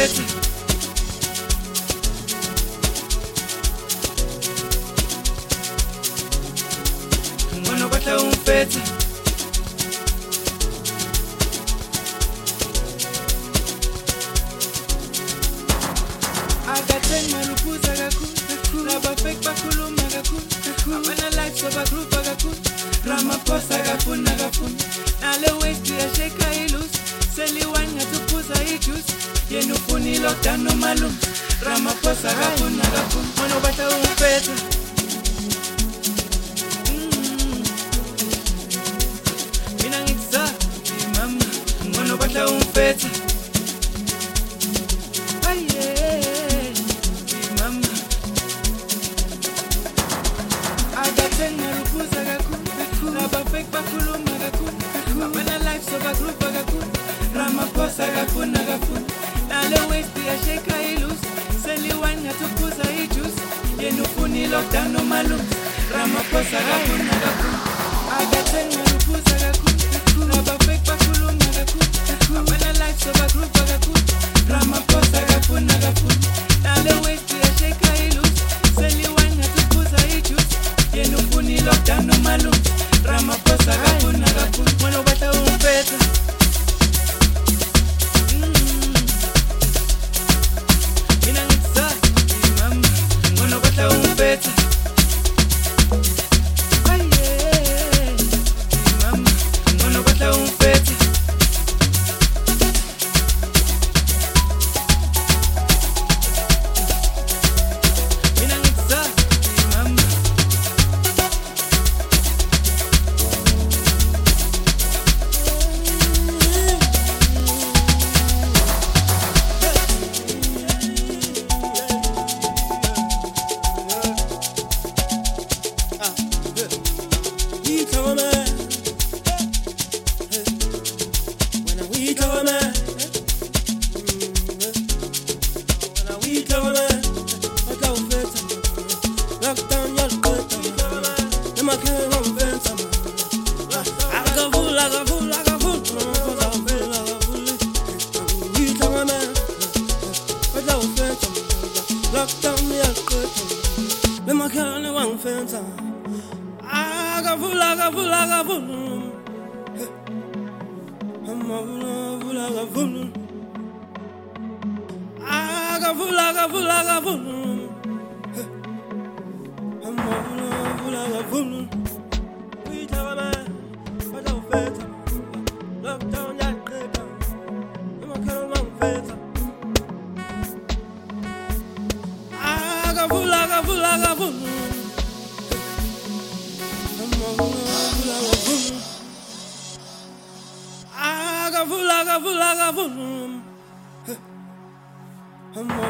umfethu Ngono batla umfethu Agathenga lukuza kakhulu Laba fake bakhuluma kakhulu Abana life soba group kakhulu Ramaphosa kafuna Nale waist yasheka ilusi Seliwanya tuphuza ijuice Yena ufunile okudana umalume Ramaphosa kafuna Ngono batla umfethu Mina ngikusazi mama Ngono batla umfethu Agathenga lukuza kakhulu Laba fake bakhuluma kakhulu Abana life soba group kakhulu Ramaphosa kafuna Nale waist yasheka ilusi Seliwanya tuphuza ijuice Yena ufunile okudana umalume Ramaphosa kafuna Agathenga lukuza kakhulu Laba fake bakhuluma kakhulu Abana life soba group kakhulu Ramaphosa kafuna Nale waist yasheka ilusi Seliwanya tuphuza ijuice Yena ufunile okudana umalume Ramaphosa kafuna Ngono batla umfethu Mina ngikusazi mama Ngono batla umfethu Mama Ngono batla umfethu Mina ngikusazi mama I'm